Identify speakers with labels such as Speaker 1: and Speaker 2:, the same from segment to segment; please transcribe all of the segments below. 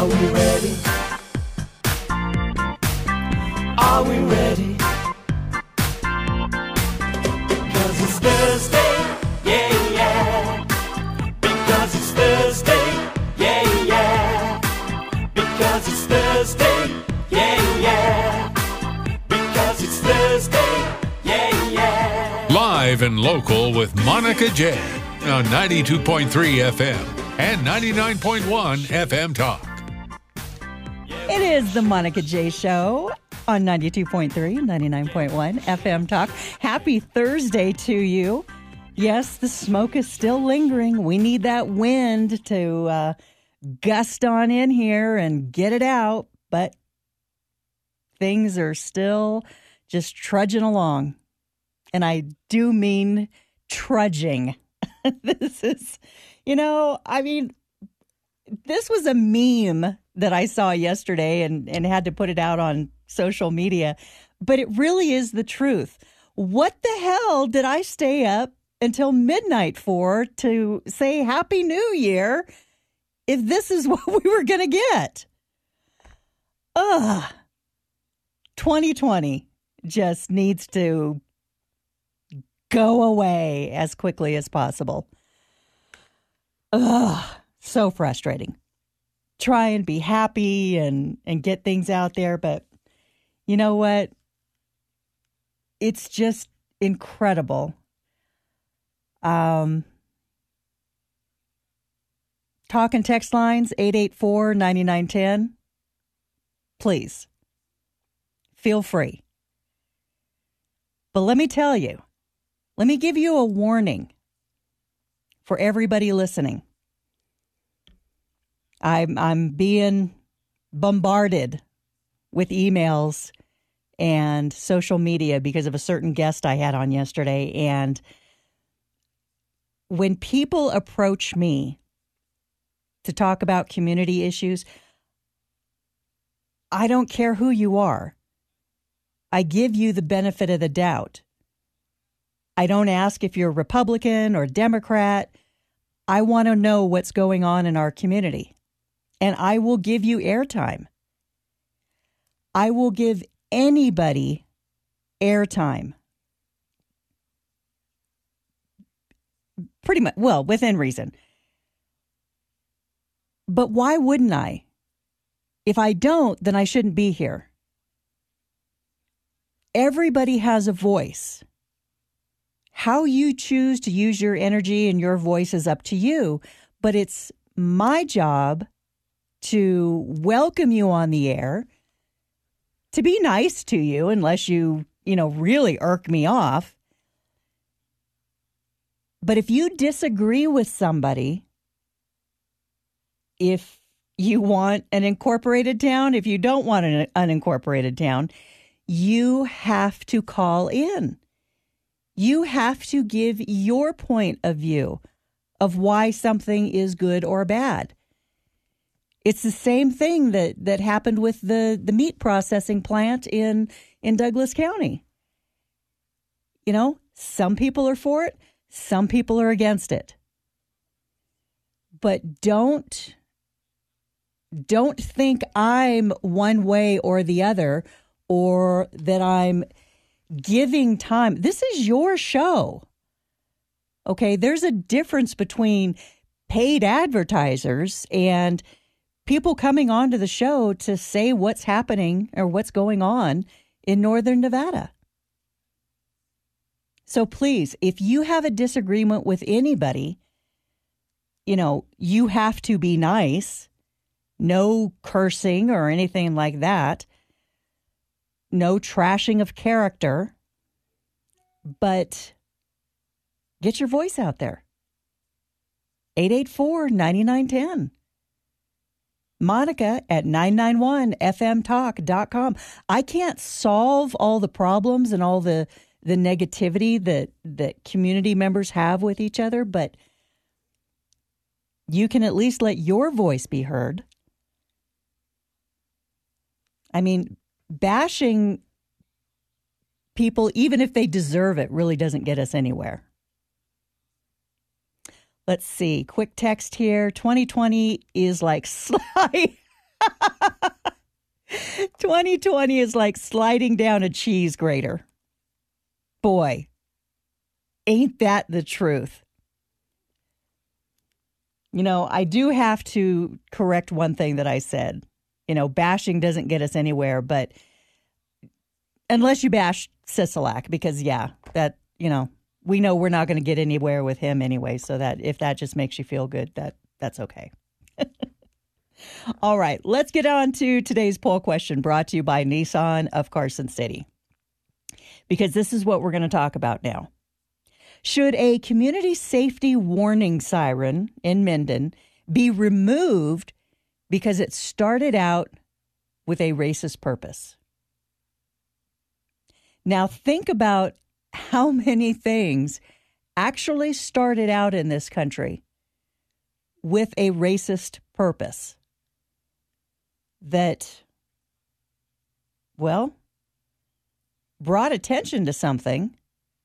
Speaker 1: Are we ready? Are we ready? Because it's Thursday, yeah, yeah. Because it's Thursday, yeah, yeah. Because it's Thursday, yeah, yeah. Because it's Thursday, yeah, yeah.
Speaker 2: Live and local with Monica J on 92.3 FM and 99.1 FM Talk.
Speaker 3: It is the Monica J Show on 92.3, 99.1 FM Talk. Happy Thursday to you. Yes, the smoke is still lingering. We need that wind to gust on in here and get it out, but things are still just trudging along. And I do mean trudging. This is, this was a meme that I saw yesterday and had to put it out on social media, but it really is the truth. What the hell did I stay up until midnight for to say Happy New Year if this is what we were going to get? 2020 just needs to go away as quickly as possible. So frustrating. Try and be happy and get things out there, but you know what? It's just incredible. Talk and text lines 884-9910. Please feel free. But let me tell you, let me give you a warning for everybody listening. I'm being bombarded with emails and social media because of a certain guest I had on yesterday. And when people approach me to talk about community issues, I don't care who you are. I give you the benefit of the doubt. I don't ask if you're Republican or Democrat. I want to know what's going on in our community. And I will give you airtime. I will give anybody airtime. Pretty much, well, within reason. But why wouldn't I? If I don't, then I shouldn't be here. Everybody has a voice. How you choose to use your energy and your voice is up to you. But it's my job to welcome you on the air, to be nice to you unless you really irk me off. But if you disagree with somebody, if you want an incorporated town, if you don't want an unincorporated town, you have to call in. You have to give your point of view of why something is good or bad. It's the same thing that happened with the meat processing plant in Douglas County. Some people are for it, some people are against it. But don't think I'm one way or the other, or that I'm giving time. This is your show. Okay, there's a difference between paid advertisers and people coming onto the show to say what's happening or what's going on in Northern Nevada. So please, if you have a disagreement with anybody, you have to be nice. No cursing or anything like that. No trashing of character. But get your voice out there. 884-9910. Monica at 991fmtalk.com. I can't solve all the problems and all the negativity that community members have with each other, but you can at least let your voice be heard. I mean, bashing people, even if they deserve it, really doesn't get us anywhere. Let's see. Quick text here. 2020 is like Sly. 2020 is like sliding down a cheese grater. Boy, ain't that the truth? You know, I do have to correct one thing that I said. You know, bashing doesn't get us anywhere, but unless you bash Sisolak, because, yeah, that, you know, we know we're not going to get anywhere with him anyway, so that if that just makes you feel good, that's okay. All right, let's get on to today's poll question brought to you by Nissan of Carson City, because this is what we're going to talk about now. Should a community safety warning siren in Minden be removed because it started out with a racist purpose? Now, think about how many things actually started out in this country with a racist purpose that, well, brought attention to something.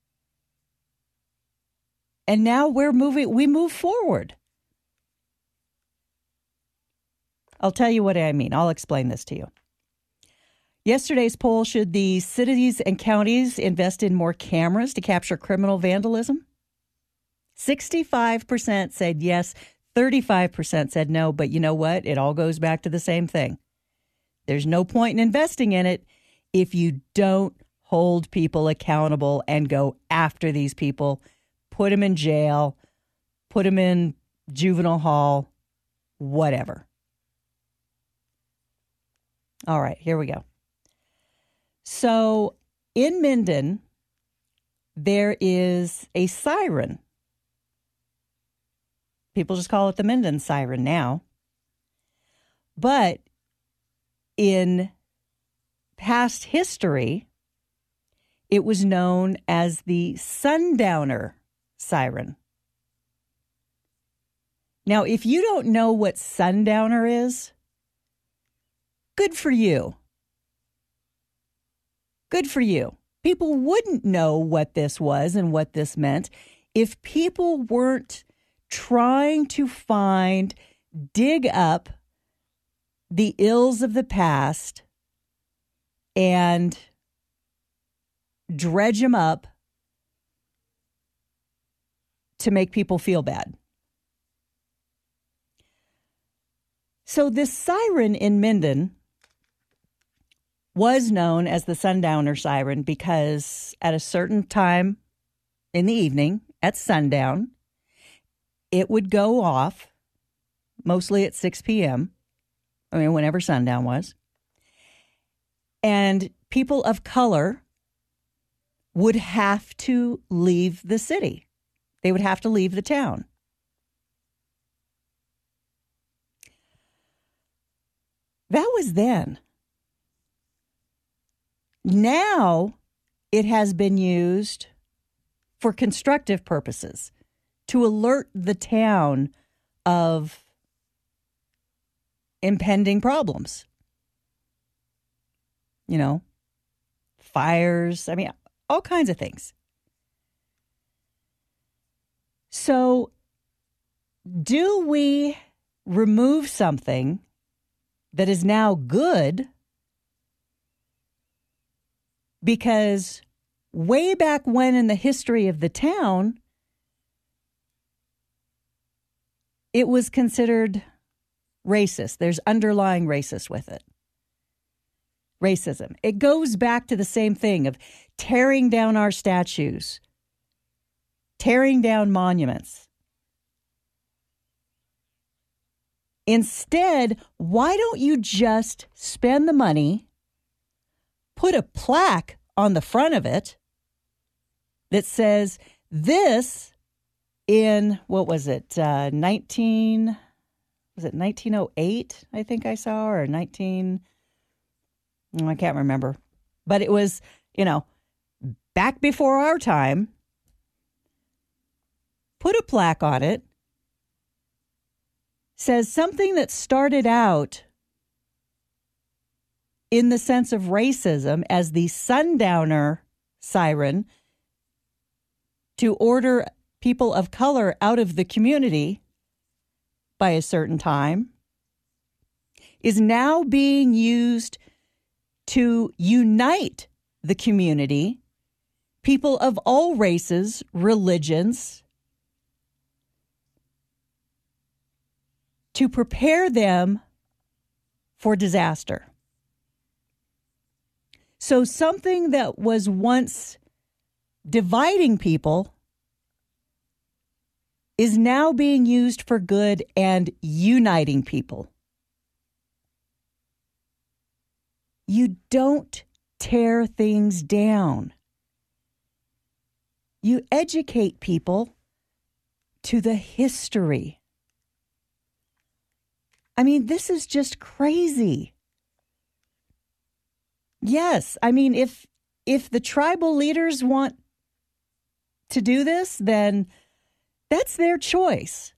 Speaker 3: And now we move forward. I'll tell you what I mean. I'll explain this to you. Yesterday's poll, should the cities and counties invest in more cameras to capture criminal vandalism? 65% said yes, 35% said no, but you know what? It all goes back to the same thing. There's no point in investing in it if you don't hold people accountable and go after these people, put them in jail, put them in juvenile hall, whatever. All right, here we go. So in Minden, there is a siren. People just call it the Minden siren now. But in past history, it was known as the Sundowner siren. Now, if you don't know what Sundowner is, good for you. Good for you. People wouldn't know what this was and what this meant if people weren't trying to dig up the ills of the past and dredge them up to make people feel bad. So this siren in Minden was known as the Sundowner siren because at a certain time in the evening, at sundown, it would go off, mostly at 6 p.m., I mean, whenever sundown was. And people of color would have to leave the city. They would have to leave the town. That was then. Now it has been used for constructive purposes to alert the town of impending problems. You know, fires, I mean, all kinds of things. So, do we remove something that is now good because way back when in the history of the town, it was considered racist? There's underlying racist with it. Racism. It goes back to the same thing of tearing down our statues, tearing down monuments. Instead, why don't you just spend the money, put a plaque on the front of it that says this in, what was it, 1908, I think I saw, or 19, I can't remember. But it was, you know, back before our time. Put a plaque on it, says something that started out in the sense of racism as the Sundowner siren to order people of color out of the community by a certain time. is now being used to unite the community, people of all races, religions, to prepare them for disaster. So something that was once dividing people is now being used for good and uniting people. You don't tear things down. You educate people to the history. I mean, this is just crazy. Yes, I mean, if the tribal leaders want to do this, then that's their choice.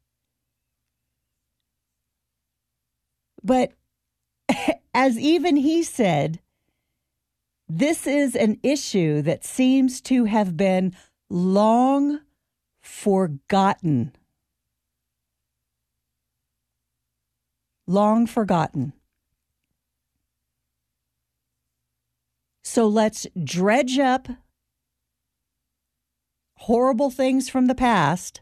Speaker 3: But as even he said, this is an issue that seems to have been long forgotten. Long forgotten. So let's dredge up horrible things from the past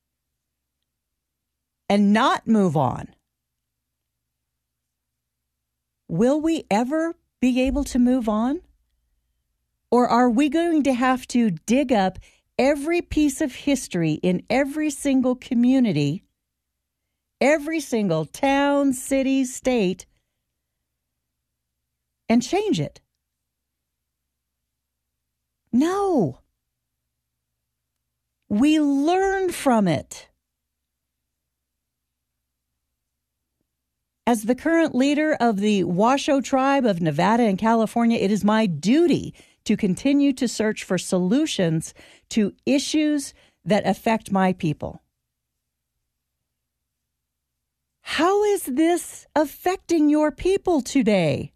Speaker 3: and not move on. Will we ever be able to move on? Or are we going to have to dig up every piece of history in every single community, every single town, city, state, and change it? No. We learn from it. As the current leader of the Washoe tribe of Nevada and California, it is my duty to continue to search for solutions to issues that affect my people. How is this affecting your people today?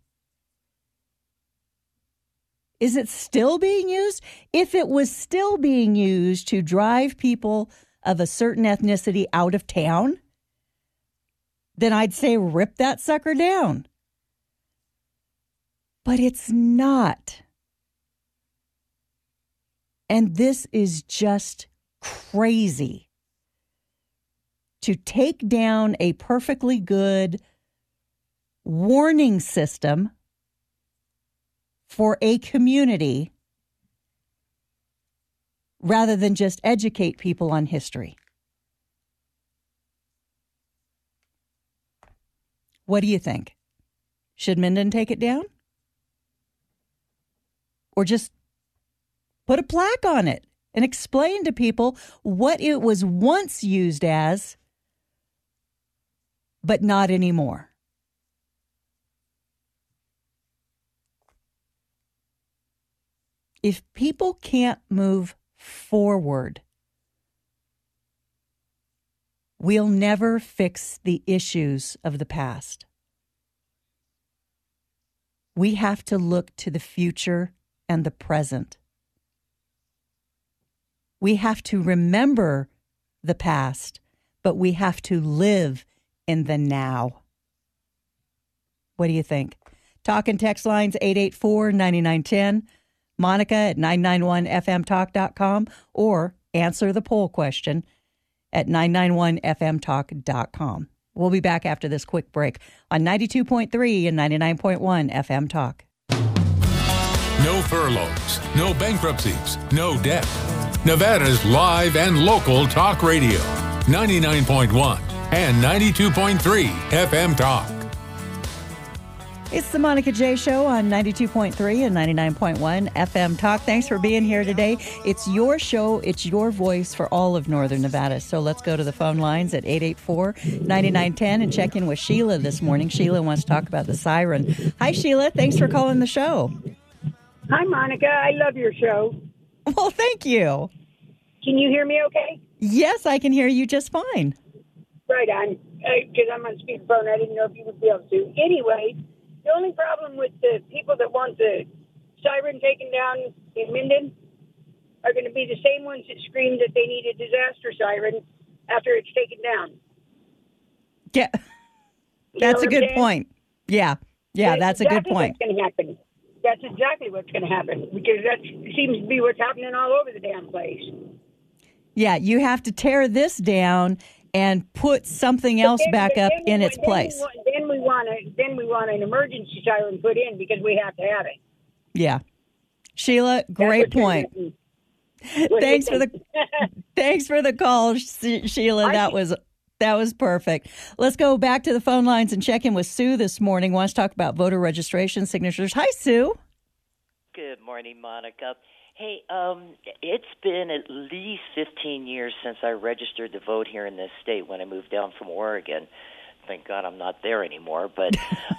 Speaker 3: Is it still being used? If it was still being used to drive people of a certain ethnicity out of town, then I'd say rip that sucker down. But it's not. And this is just crazy. To take down a perfectly good warning system for a community rather than just educate people on history. What do you think? Should Minden take it down? Or just put a plaque on it and explain to people what it was once used as, but not anymore? If people can't move forward, we'll never fix the issues of the past. We have to look to the future and the present. We have to remember the past, but we have to live in the now. What do you think? Talk and text lines 884-9910, Monica at 991fmtalk.com, or answer the poll question at 991fmtalk.com. We'll be back after this quick break on 92.3 and 99.1 FM Talk.
Speaker 2: No furloughs, no bankruptcies, no debt. Nevada's live and local talk radio, 99.1 and 92.3 FM Talk.
Speaker 3: It's the Monica J. Show on 92.3 and 99.1 FM Talk. Thanks for being here today. It's your show. It's your voice for all of Northern Nevada. So let's go to the phone lines at 884-9910 and check in with Sheila this morning. Sheila wants to talk about the siren. Hi, Sheila. Thanks for calling the show.
Speaker 4: Hi, Monica. I love your show.
Speaker 3: Well, thank you.
Speaker 4: Can you hear me okay?
Speaker 3: Yes, I can hear you just fine.
Speaker 4: Right on. Because I'm on speakerphone. I didn't know if you would be able to. Anyway, the only problem with the people that want the siren taken down in Minden are going to be the same ones that scream that they need a disaster siren after it's taken down.
Speaker 3: Yeah, that's a good point. Yeah. Yeah, that's a good point.
Speaker 4: What's going to happen. That's exactly what's going to happen, because that seems to be what's happening all over the damn place.
Speaker 3: Yeah, you have to tear this down and put something else back up in its place.
Speaker 4: Then we want an emergency siren put in because we have to have it.
Speaker 3: Yeah. Sheila, great point. Thanks for the call, Sheila. That was perfect. Let's go back to the phone lines and check in with Sue this morning. Wants to talk about voter registration signatures. Hi, Sue.
Speaker 5: Good morning, Monica. Hey, it's been at least 15 years since I registered to vote here in this state when I moved down from Oregon. Thank God I'm not there anymore. But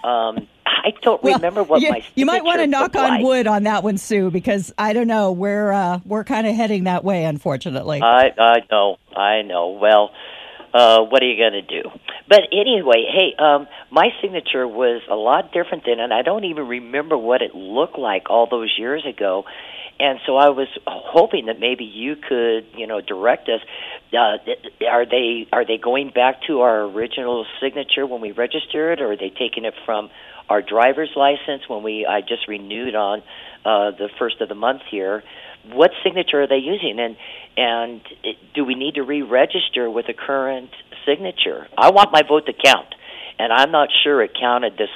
Speaker 5: I don't remember what my
Speaker 3: you might want to knock on
Speaker 5: like.
Speaker 3: wood on that one, Sue, because I don't know. We're kind of heading that way, unfortunately.
Speaker 5: I know. Well, what are you going to do? But anyway, hey, my signature was a lot different then, and I don't even remember what it looked like all those years ago. And so I was hoping that maybe you could, direct us. Are they going back to our original signature when we registered, or are they taking it from our driver's license when I just renewed on the first of the month here? What signature are they using, and do we need to re-register with a current signature? I want my vote to count, and I'm not sure it counted this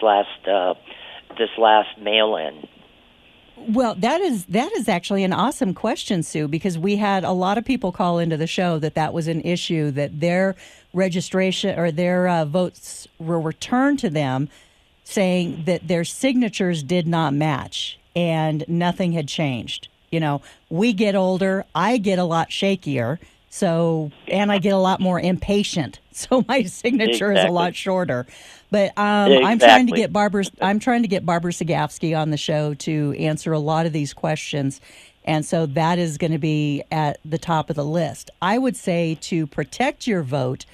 Speaker 5: last mail-in.
Speaker 3: Well, that is actually an awesome question, Sue, because we had a lot of people call into the show that was an issue, that their registration or their votes were returned to them saying that their signatures did not match and nothing had changed. We get older, I get a lot shakier, and I get a lot more impatient, so my signature is a lot shorter. But I'm trying to get Barbara Sagafsky on the show to answer a lot of these questions, and so that is going to be at the top of the list. I would say to protect your vote,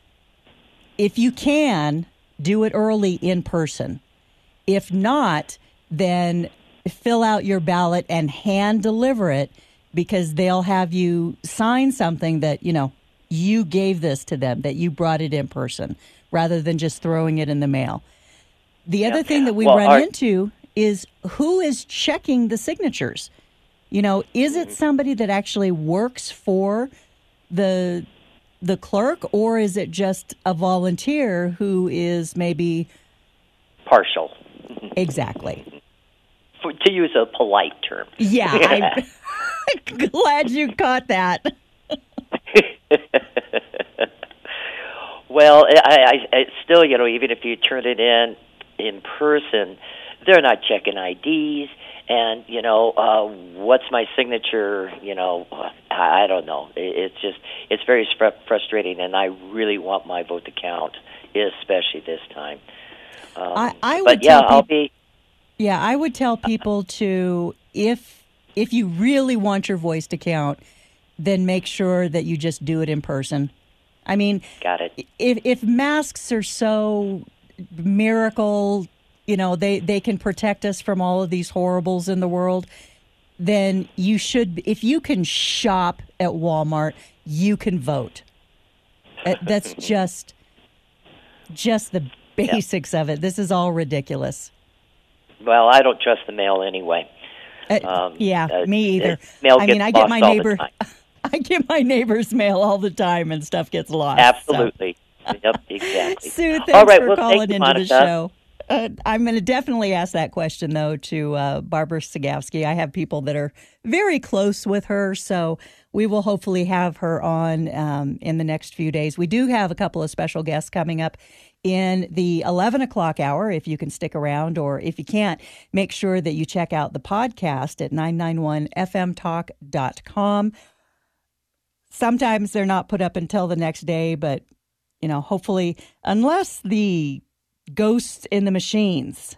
Speaker 3: if you can, do it early in person. If not, then fill out your ballot and hand deliver it, because they'll have you sign something that, you gave this to them, that you brought it in person, rather than just throwing it in the mail. The other thing that we run into is who is checking the signatures. Is it somebody that actually works for the clerk, or is it just a volunteer who is maybe
Speaker 5: partial?
Speaker 3: Exactly.
Speaker 5: To use a polite term.
Speaker 3: Yeah, I'm glad you caught that.
Speaker 5: Well, I still, even if you turn it in person, they're not checking IDs, and what's my signature? I don't know. It's very frustrating, and I really want my vote to count, especially this time.
Speaker 3: I would tell people,
Speaker 5: Yeah,
Speaker 3: I would tell people to, if you really want your voice to count, then make sure that you just do it in person. I mean,
Speaker 5: got it.
Speaker 3: If masks are so miracle, they can protect us from all of these horribles in the world, then you should, if you can shop at Walmart, you can vote. That's just the basics of it. This is all ridiculous.
Speaker 5: Well, I don't trust the mail anyway.
Speaker 3: Me either.
Speaker 5: I get my neighbor.
Speaker 3: I get my neighbor's mail all the time, and stuff gets lost.
Speaker 5: Absolutely. So. Yep, exactly.
Speaker 3: Sue, thanks for calling into the show. I'm going to definitely ask that question, though, to Barbara Sagafsky. I have people that are very close with her, so we will hopefully have her on in the next few days. We do have a couple of special guests coming up in the 11 o'clock hour, if you can stick around, or if you can't, make sure that you check out the podcast at 991fmtalk.com. Sometimes they're not put up until the next day, but, hopefully, unless the ghosts in the machines,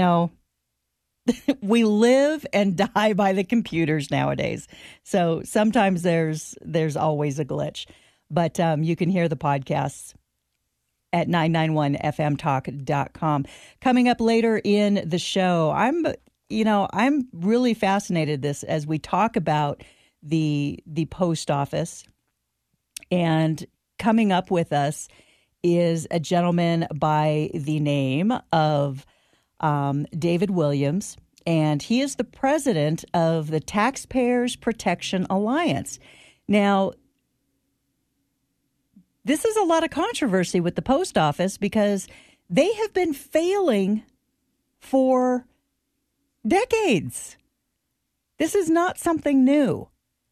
Speaker 3: we live and die by the computers nowadays. So sometimes there's always a glitch, but you can hear the podcasts at 991fmtalk.com. Coming up later in the show, I'm really fascinated as we talk about the post office, and coming up with us is a gentleman by the name of David Williams, and he is the president of the Taxpayers Protection Alliance. Now, this is a lot of controversy with the post office because they have been failing for decades. This is not something new.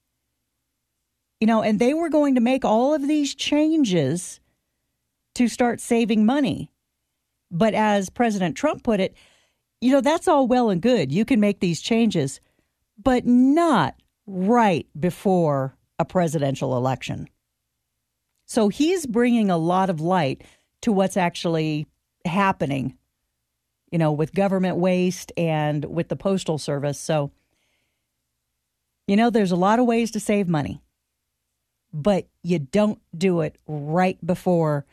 Speaker 3: And they were going to make all of these changes to start saving money. But as President Trump put it, that's all well and good. You can make these changes, but not right before a presidential election. So he's bringing a lot of light to what's actually happening, with government waste and with the Postal Service. So, there's a lot of ways to save money, but you don't do it right before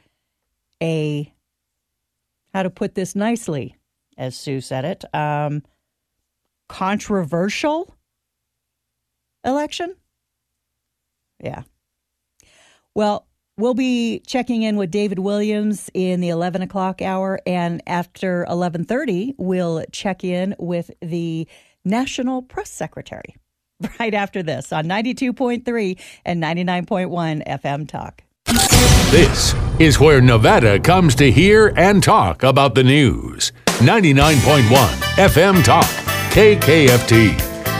Speaker 3: how to put this nicely, as Sue said it, controversial election? Yeah. Well, we'll be checking in with David Williams in the 11 o'clock hour, and after 11:30, we'll check in with the National Press Secretary right after this on 92.3 and 99.1 FM Talk.
Speaker 2: This is where Nevada comes to hear and talk about the news. 99.1 FM Talk, KKFT.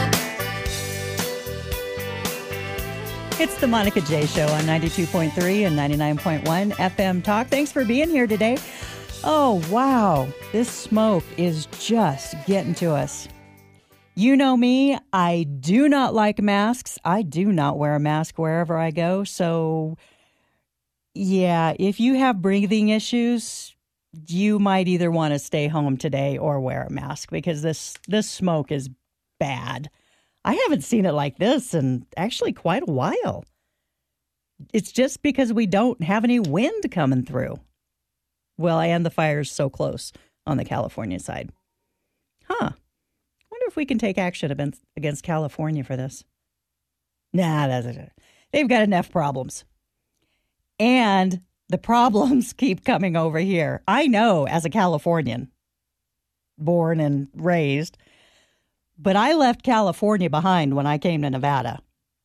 Speaker 3: It's the Monica J. Show on 92.3 and 99.1 FM Talk. Thanks for being here today. Oh, wow. This smoke is just getting to us. You know me, I do not like masks. I do not wear a mask wherever I go. So, yeah, if you have breathing issues, you might either want to stay home today or wear a mask because this smoke is bad. I haven't seen it like this in actually quite a while. It's just because we don't have any wind coming through. Well, and the fire's so close on the California side. Wonder if we can take action against California for this. Nah, they've got enough problems. And the problems keep coming over here. I know as a Californian, born and raised, but I left California behind when I came to Nevada.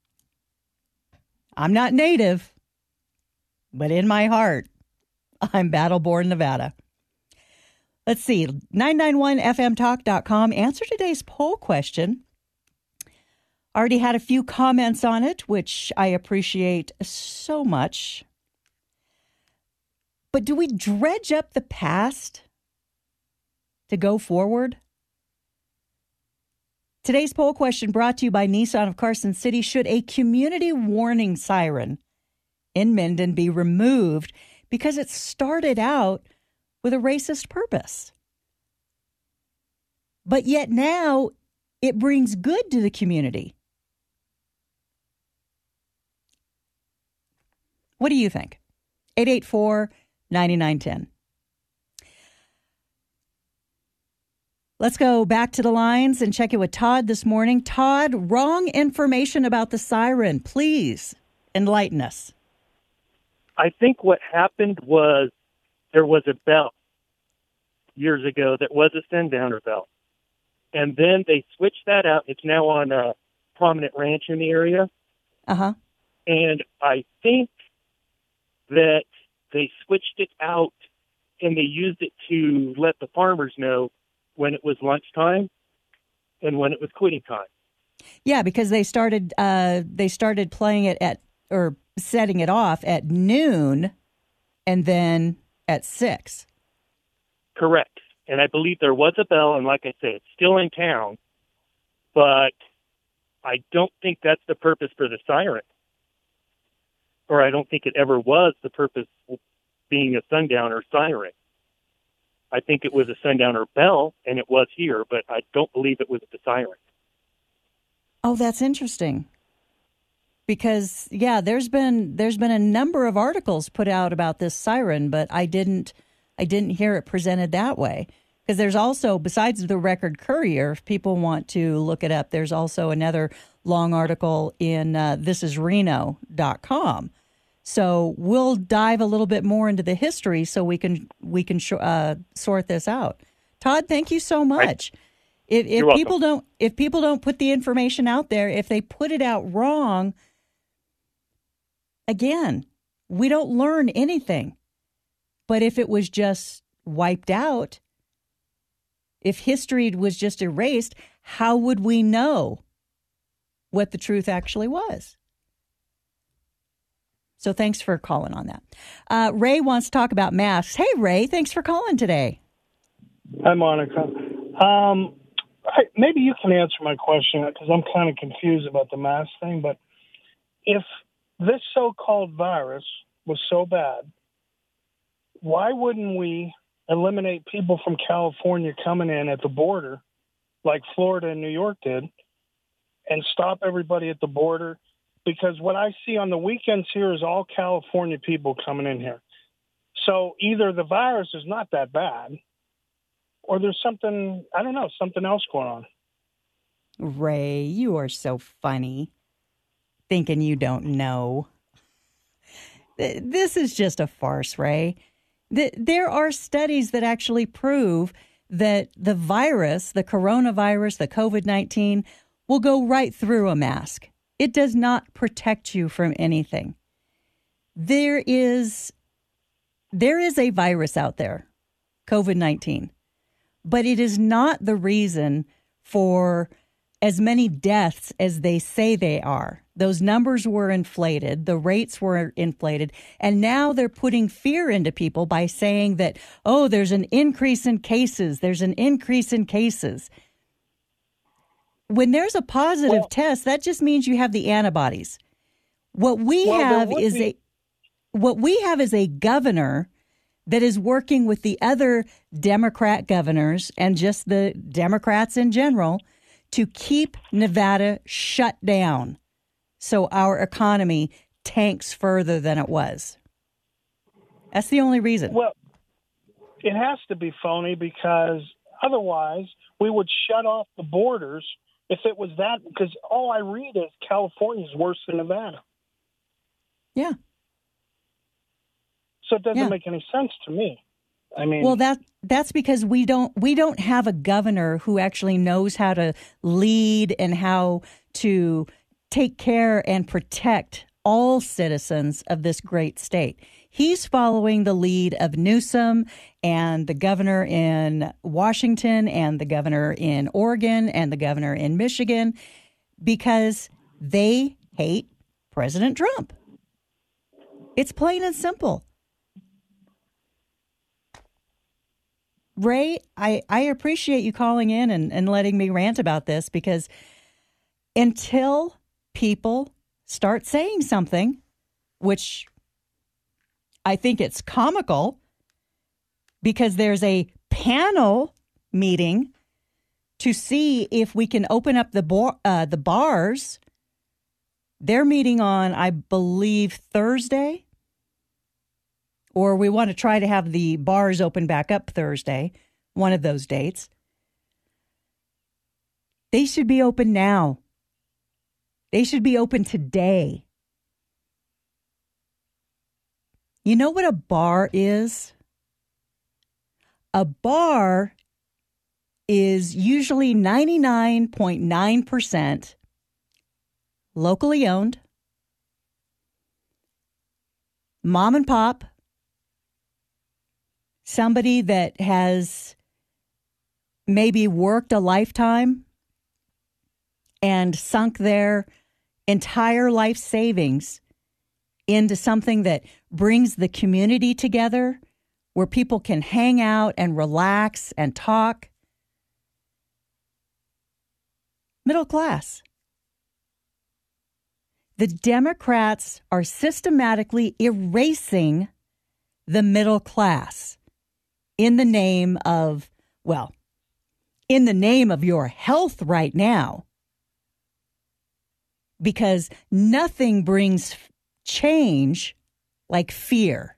Speaker 3: I'm not native, but in my heart, I'm battle-born Nevada. Let's see, 991fmtalk.com. Answer today's poll question. Already had a few comments on it, which I appreciate so much. But do we dredge up the past to go forward? Today's poll question brought to you by Nissan of Carson City. Should a community warning siren in Minden be removed because it started out with a racist purpose? But yet now it brings good to the community. What do you think? 884-9910. Let's go back to the lines and check it with Todd this morning. Todd, wrong information about the siren. Please enlighten us.
Speaker 6: I think what happened was there was a bell years ago that was a sundowner bell. And then they switched that out. It's now on a prominent ranch in the area.
Speaker 3: Uh-huh.
Speaker 6: And I think that they switched it out and they used it to let the farmers know when it was lunchtime and when it was quitting time.
Speaker 3: Yeah, because they started playing it or setting it off at noon and then at 6.
Speaker 6: Correct. And I believe there was a bell, and like I say, it's still in town, but I don't think that's the purpose for the siren. Or I don't think it ever was the purpose being a sundowner siren. I think it was a sundowner bell, and it was here, but I don't believe it was the siren.
Speaker 3: Oh, that's interesting. Because, yeah, there's been a number of articles put out about this siren, but I didn't hear it presented that way. Because there's also, besides the Record Courier, if people want to look it up, there's also another long article in thisisreno.com. So we'll dive a little bit more into the history so we can sort this out. Todd, thank you so much.
Speaker 6: You're
Speaker 3: If people don't put the information out there, if they put it out wrong, again, we don't learn anything. But if it was just wiped out, if history was just erased, how would we know what the truth actually was? So thanks for calling on that. Ray wants to talk about masks. Hey, Ray, thanks for calling today.
Speaker 7: Hi, Monica. Maybe you can answer my question because I'm kind of confused about the mask thing. But if this so-called virus was so bad, why wouldn't we eliminate people from California coming in at the border like Florida and New York did and stop everybody at the border? Because what I see on the weekends here is all California people coming in here. So either the virus is not that bad or there's something, I don't know, something else going on.
Speaker 3: Ray, you are so funny, thinking you don't know. This is just a farce, Ray. There are studies that actually prove that the virus, the coronavirus, the COVID-19, will go right through a mask. It does not protect you from anything. There is a virus out there, COVID-19, but it is not the reason for as many deaths as they say they are. Those numbers were inflated, the rates were inflated, and now they're putting fear into people by saying that, oh, there's an increase in cases, When there's a positive test, that just means you have the antibodies. What we have is a governor that is working with the other Democrat governors and just the Democrats in general to keep Nevada shut down so our economy tanks further than it was. That's the only reason.
Speaker 7: Well, it has to be phony because otherwise we would shut off the borders if it was that, because all I read is California's worse than Nevada.
Speaker 3: Yeah.
Speaker 7: So it doesn't make any sense to me. I mean,
Speaker 3: well, that's because we don't have a governor who actually knows how to lead and how to take care and protect all citizens of this great state. He's following the lead of Newsom and the governor in Washington and the governor in Oregon and the governor in Michigan because they hate President Trump. It's plain and simple. Ray, I appreciate you calling in and letting me rant about this because until people start saying something, which I think it's comical because there's a panel meeting to see if we can open up the bars. They're meeting on, I believe, Thursday. Or we want to try to have the bars open back up Thursday, one of those dates. They should be open now. They should be open today. You know what a bar is? A bar is usually 99.9% locally owned, mom and pop, somebody that has maybe worked a lifetime and sunk their entire life savings into something that brings the community together, where people can hang out and relax and talk. Middle class. The Democrats are systematically erasing the middle class in the name of, well, in the name of your health right now. Because nothing brings change like fear.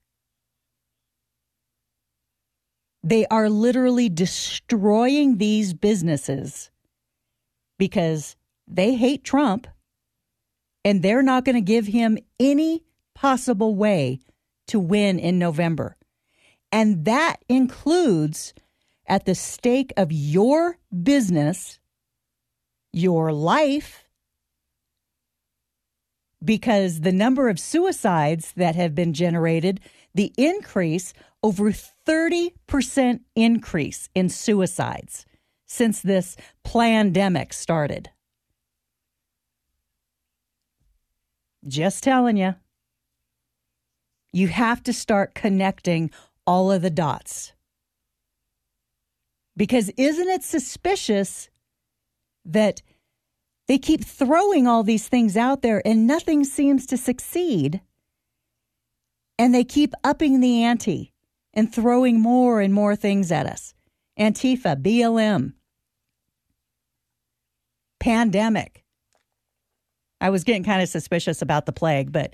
Speaker 3: They are literally destroying these businesses because they hate Trump and they're not going to give him any possible way to win in November. And that includes at the stake of your business, your life, because the number of suicides that have been generated, the increase, over 30% increase in suicides since this plandemic started. Just telling you. You have to start connecting all of the dots. Because isn't it suspicious that they keep throwing all these things out there and nothing seems to succeed? And they keep upping the ante and throwing more and more things at us. Antifa, BLM, pandemic. I was getting kind of suspicious about the plague, but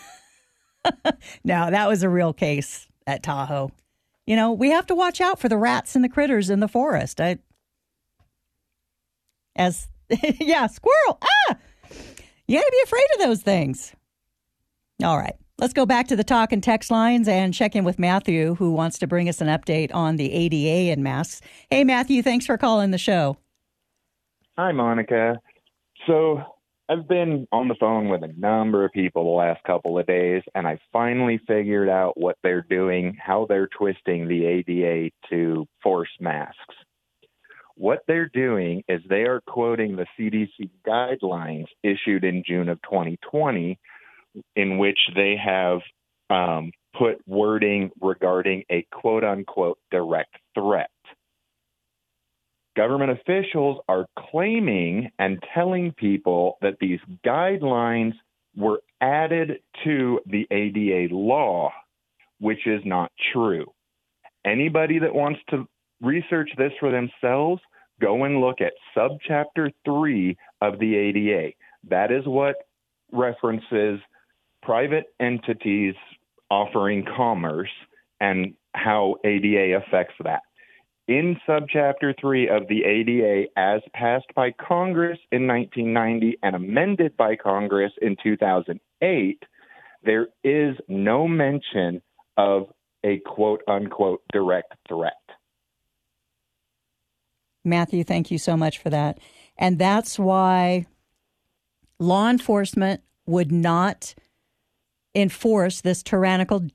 Speaker 3: no, that was a real case at Tahoe. You know, we have to watch out for the rats and the critters in the forest. Yeah, squirrel. You got to be afraid of those things. All right. Let's go back to the talk and text lines and check in with Matthew, who wants to bring us an update on the ADA and masks. Hey, Matthew, thanks for calling the show.
Speaker 8: Hi, Monica. So I've been on the phone with a number of people the last couple of days, and I finally figured out what they're doing, how they're twisting the ADA to force masks. What they're doing is they are quoting the CDC guidelines issued in June of 2020, in which they have put wording regarding a quote-unquote direct threat. Government officials are claiming and telling people that these guidelines were added to the ADA law, which is not true. Anybody that wants to research this for themselves, go and look at subchapter 3 of the ADA. That is what references private entities offering commerce and how ADA affects that. In subchapter 3 of the ADA, as passed by Congress in 1990 and amended by Congress in 2008, there is no mention of a quote-unquote direct threat.
Speaker 3: Matthew, thank you so much for that. And that's why law enforcement would not enforce this tyrannical,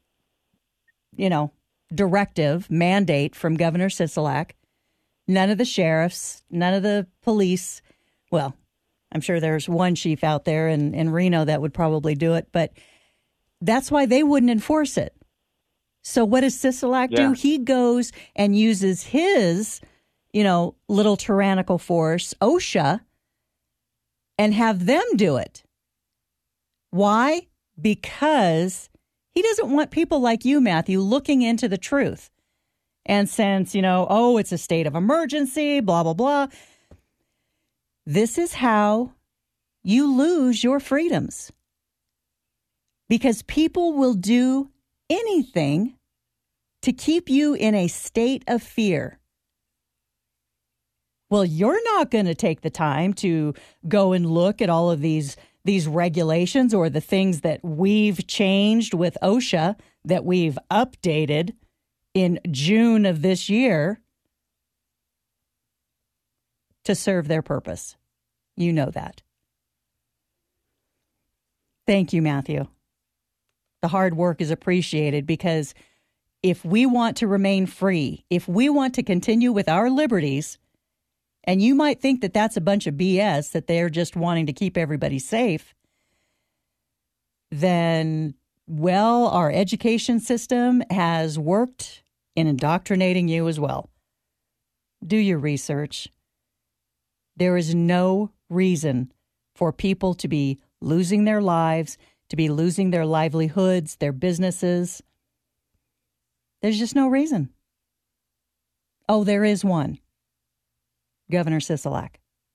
Speaker 3: directive, mandate from Governor Sisolak. None of the sheriffs, none of the police. Well, I'm sure there's one chief out there in Reno that would probably do it, but that's why they wouldn't enforce it. So what does Sisolak do? He goes and uses his, little tyrannical force, OSHA, and have them do it. Why? Because he doesn't want people like you, Matthew, looking into the truth. And since, it's a state of emergency, blah, blah, blah. This is how you lose your freedoms. Because people will do anything to keep you in a state of fear. Well, you're not going to take the time to go and look at all of these regulations or the things that we've changed with OSHA that we've updated in June of this year to serve their purpose. You know that. Thank you, Matthew. The hard work is appreciated because if we want to remain free, if we want to continue with our liberties, and you might think that that's a bunch of BS, that they're just wanting to keep everybody safe, then, our education system has worked in indoctrinating you as well. Do your research. There is no reason for people to be losing their lives, to be losing their livelihoods, their businesses. There's just no reason. Oh, there is one. Governor Sisolak.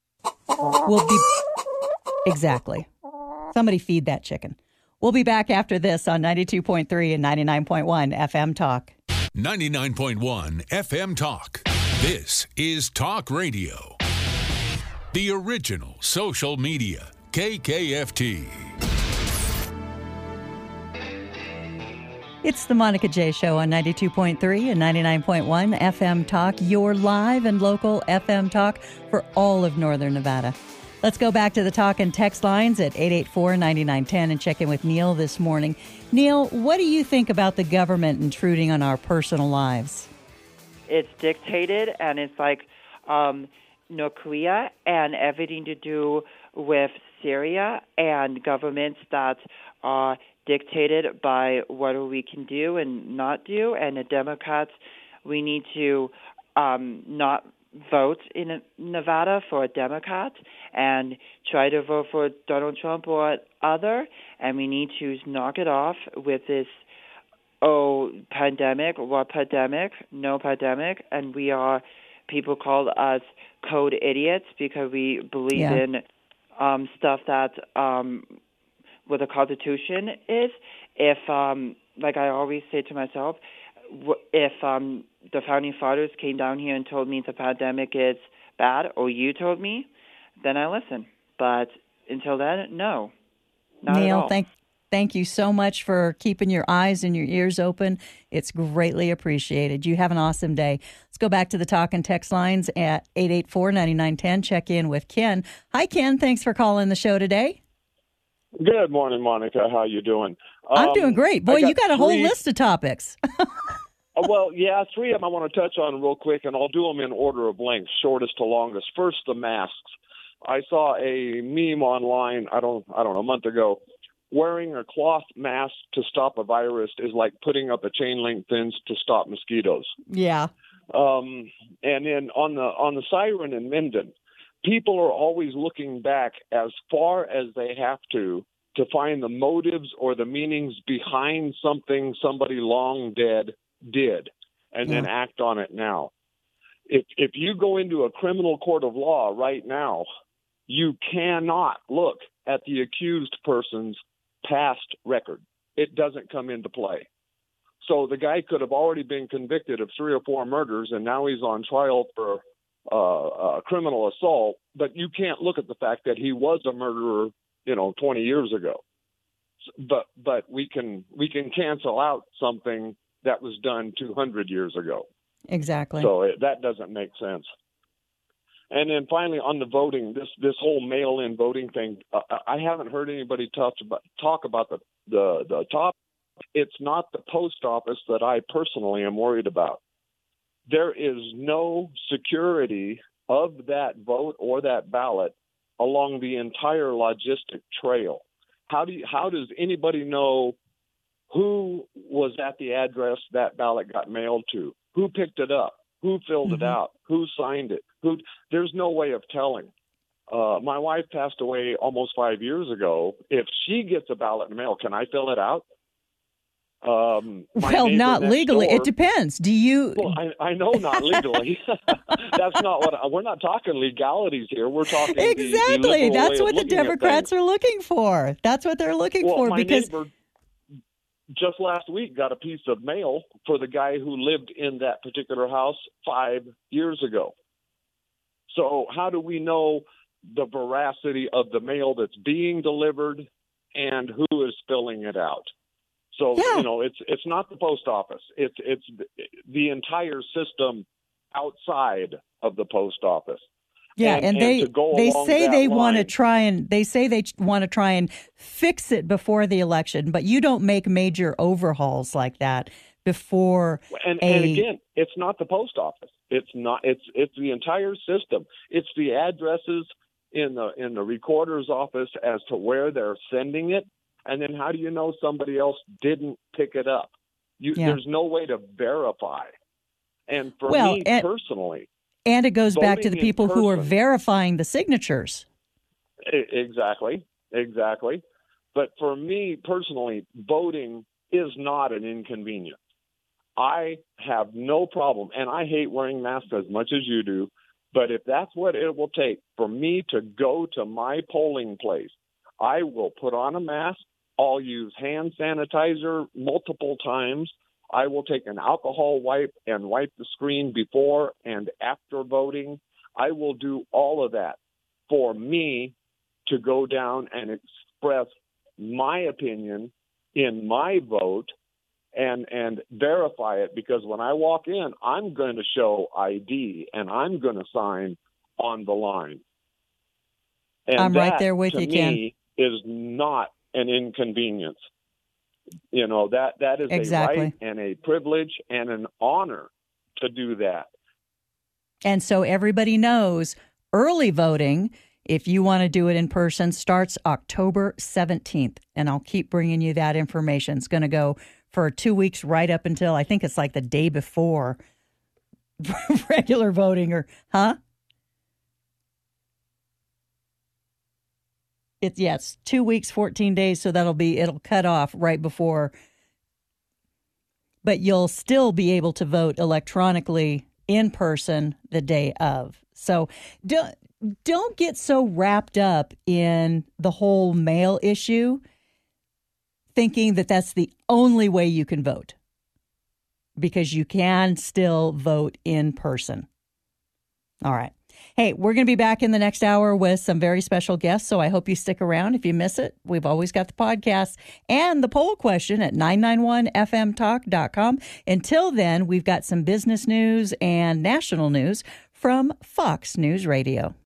Speaker 3: Exactly. Somebody feed that chicken. We'll be back after this on 92.3 and 99.1 FM Talk.
Speaker 2: 99.1 FM Talk. This is Talk Radio. The original social media, KKFT.
Speaker 3: It's the Monica J. Show on 92.3 and 99.1 FM Talk, your live and local FM talk for all of Northern Nevada. Let's go back to the talk and text lines at 884-9910 and check in with Neil this morning. Neil, what do you think about the government intruding on our personal lives?
Speaker 9: It's dictated, and it's like North Korea and everything to do with Syria and governments that are dictated by what we can do and not do. And the Democrats, we need to not vote in Nevada for a Democrat and try to vote for Donald Trump or other. And we need to knock it off with this, pandemic, what pandemic, no pandemic. And people call us code idiots because we believe in stuff that what the Constitution is. If, like I always say to myself, if the founding fathers came down here and told me the pandemic is bad, or you told me, then I listen. But until then, no, not
Speaker 3: Neil,
Speaker 9: at all.
Speaker 3: Thank you so much for keeping your eyes and your ears open. It's greatly appreciated. You have an awesome day. Let's go back to the talk and text lines at 884-9910. Check in with Ken. Hi, Ken. Thanks for calling the show today.
Speaker 10: Good morning, Monica. How you doing?
Speaker 3: I'm doing great. Boy, you got a whole list of topics.
Speaker 10: Well, yeah, three of them I want to touch on real quick, and I'll do them in order of length, shortest to longest. First, the masks. I saw a meme online, I don't know, a month ago. Wearing a cloth mask to stop a virus is like putting up a chain link fence to stop mosquitoes.
Speaker 3: Yeah.
Speaker 10: And then on the siren in Minden, people are always looking back as far as they have to find the motives or the meanings behind something somebody long dead did, and then act on it now. If you go into a criminal court of law right now, you cannot look at the accused person's past record. It doesn't come into play. So the guy could have already been convicted of 3 or 4 murders, and now he's on trial for criminal assault, but you can't look at the fact that he was a murderer, 20 years ago. But we can cancel out something that was done 200 years ago.
Speaker 3: Exactly.
Speaker 10: So that doesn't make sense. And then finally, on the voting, this whole mail-in voting thing, I haven't heard anybody talk about the top. It's not the post office that I personally am worried about. There is no security of that vote or that ballot along the entire logistic trail. How does anybody know who was at the address that ballot got mailed to? Who picked it up? Who filled it out? Who signed it? There's no way of telling. My wife passed away almost 5 years ago. If she gets a ballot in the mail, can I fill it out?
Speaker 3: Well, not legally. It depends. Do you?
Speaker 10: Well, I know not legally. That's not what we're not talking legalities here. We're talking
Speaker 3: exactly. That's what the
Speaker 10: Democrats
Speaker 3: are looking for. That's what they're looking for.
Speaker 10: My
Speaker 3: because
Speaker 10: neighbor just last week got a piece of mail for the guy who lived in that particular house 5 years ago. So how do we know the veracity of the mail that's being delivered and who is filling it out? So, it's not the post office. It's the entire system outside of the post office.
Speaker 3: Yeah, and they say they want to try and fix it before the election, but you don't make major overhauls like that before.
Speaker 10: And again, it's not the post office. It's not. It's the entire system. It's the addresses in the recorder's office as to where they're sending it. And then how do you know somebody else didn't pick it up? There's no way to verify. And for me personally.
Speaker 3: And it goes back to the people who are verifying the signatures.
Speaker 10: Exactly. But for me personally, voting is not an inconvenience. I have no problem, and I hate wearing masks as much as you do, but if that's what it will take for me to go to my polling place, I will put on a mask. I'll use hand sanitizer multiple times. I will take an alcohol wipe and wipe the screen before and after voting. I will do all of that for me to go down and express my opinion in my vote and verify it, because when I walk in, I'm going to show ID and I'm going to sign on the line. And
Speaker 3: I'm right
Speaker 10: that,
Speaker 3: there with
Speaker 10: to
Speaker 3: you,
Speaker 10: me, is not an inconvenience. You know, that is
Speaker 3: Exactly.
Speaker 10: a right and a privilege and an honor to do that.
Speaker 3: And so everybody knows early voting, if you want to do it in person, starts October 17th. And I'll keep bringing you that information. It's going to go for 2 weeks right up until, I think it's like the day before regular voting, or, huh? It's 2 weeks, 14 days. So it'll cut off right before. But you'll still be able to vote electronically in person the day of. So don't get so wrapped up in the whole mail issue, thinking that that's the only way you can vote, because you can still vote in person. All right. Hey, we're going to be back in the next hour with some very special guests, so I hope you stick around. If you miss it, we've always got the podcast and the poll question at 991fmtalk.com. Until then, we've got some business news and national news from Fox News Radio.